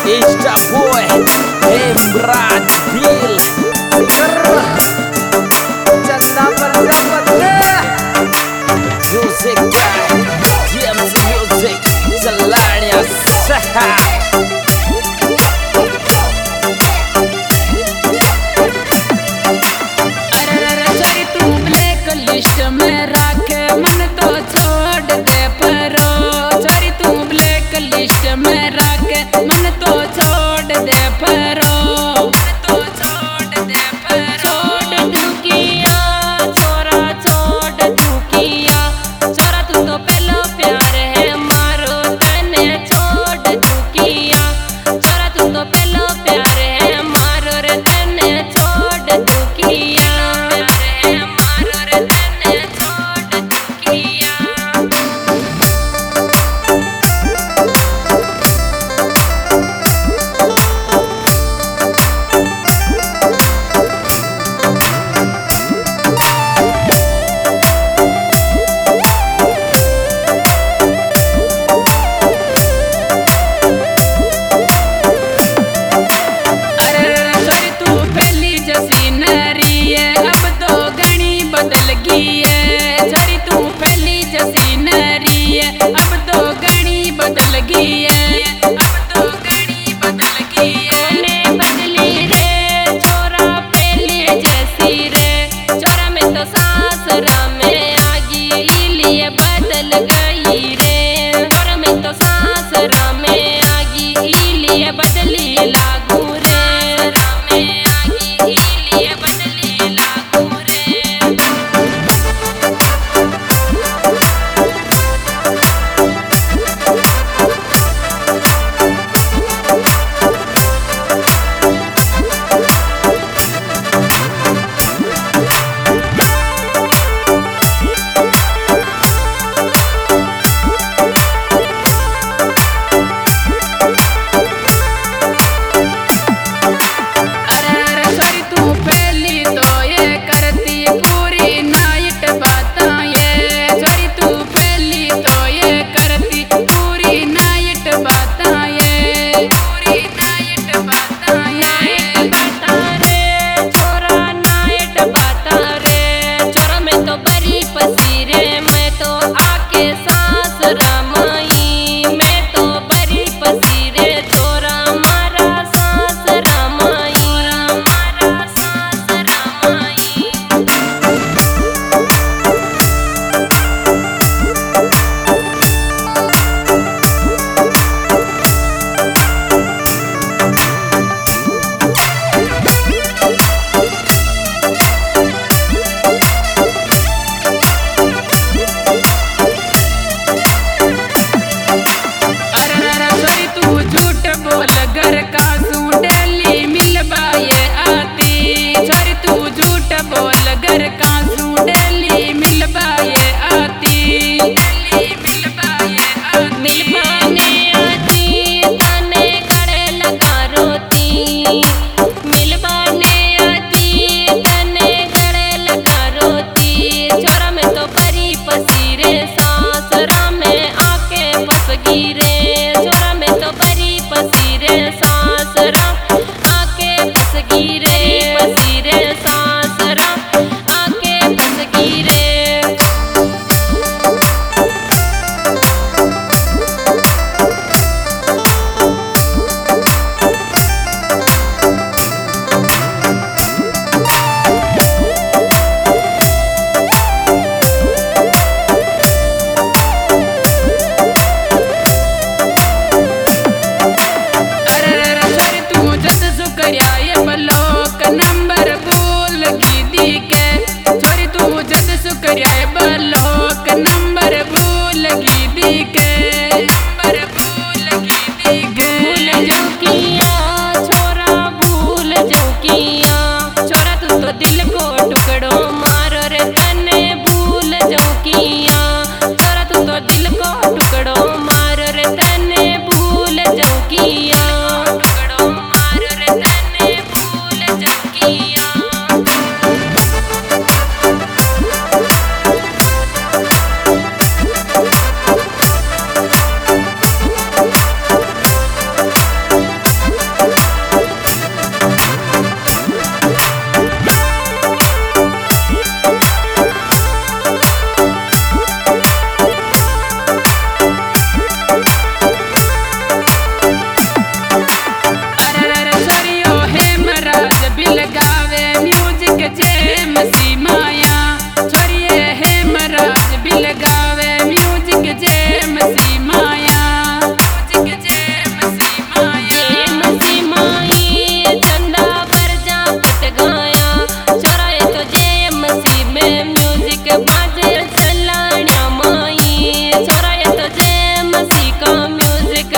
Insta boy, Emrad Bill, Chanda Prajapati Music Guy, James Music, Salania Saha. तू black list में रखे मन तो छोड़ दे परो सॉरी तू ब्लैक लिस्ट में रखे मन तो छोड़ दे परो छोड़ दूं किया छोरा छोड़ दूं किया छोरा तू तो पहला प्यार है मारो तने छोड़ दूं किया छोरा तू तो पहला प्यार है मारो रे तने छोड़ दूं किया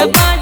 जबान